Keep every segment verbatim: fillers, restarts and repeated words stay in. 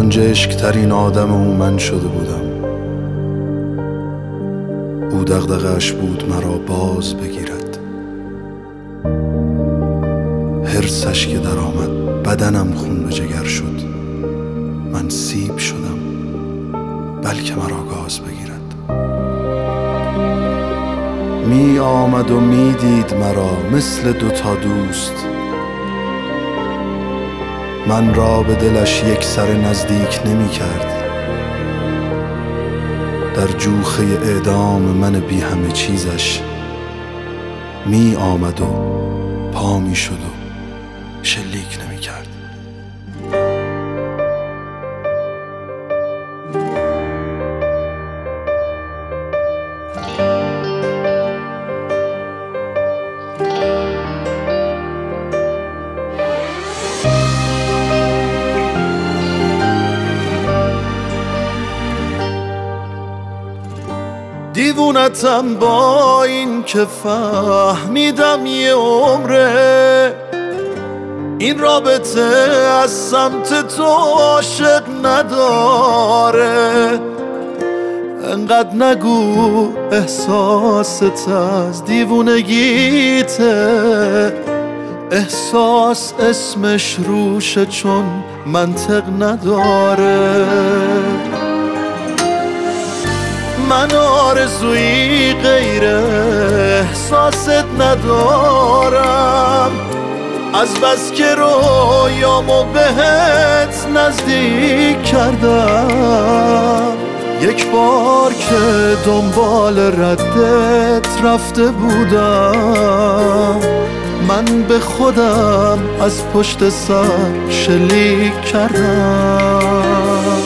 گنجشک ترین آدم او من شده بودم. او دغدغه‌اش بود مرا باز بگیرد. حرصش که در آمد بدنم خون به جگر شد. من سیب شدم بلکه مرا گاز بگیرد. می آمد و می دید مرا مثل دوتا دوست. من را به دلش یک سر نزدیک نمی کرد. در جوخه اعدام من بی همه چیزش می آمد و پا می شد و شلیک نمی کرد. دیوونتم با این که فهمیدم یه عمره این رابطه از سمت تو عاشق نداره. انقدر نگو احساست از دیوونگیته. احساس اسمش روشه چون منطق نداره. من آرزویی غیر احساست ندارم. از بس که رویامو بهت نزدیک کردم. یک بار که دنبال ردت رفته بودم. من به خودم از پشت سر شلیک کردم.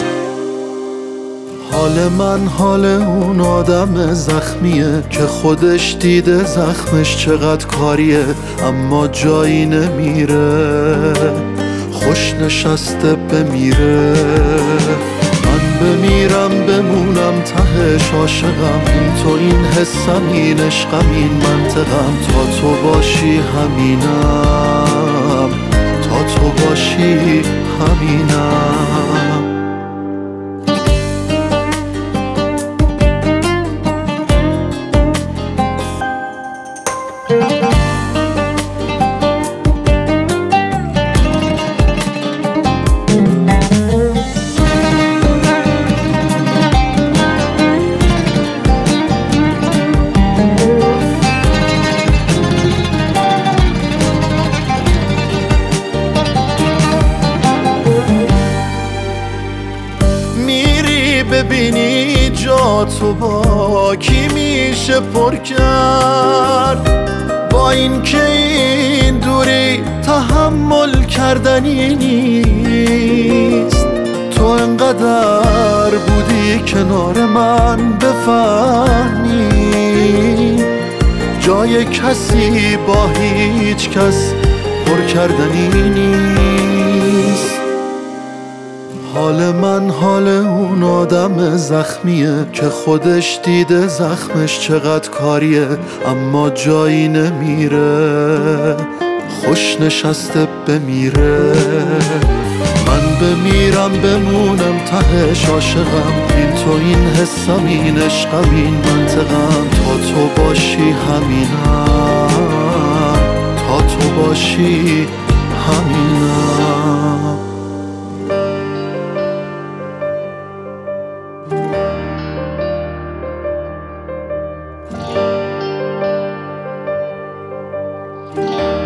حال من حال اون آدم زخمیه که خودش دیده زخمش چقدر کاریه اما جایی نمیره. خوش نشسته بمیره. من بمیرم بمونم تهش عاشقم. این تو این حسم این عشقم این منطقم. تا تو باشی همینم. تا تو باشی همینم. ببینی جا تو با کی میشه پر کرد. با این که این دوری تحمل کردنی نیست. تو انقدر بودی کنار من بفهمی جای کسی با هیچ کس پر کردنی نیست. حال من حال اون آدم زخمیه که خودش دیده زخمش چقدر کاریه اما جایی نمیره. خوش نشسته بمیره. من بمیرم بمونم تهش عاشقم. این تو این حسم این عشقم این منطقم. تا تو باشی همینم. تا تو باشی همینم. Thank you.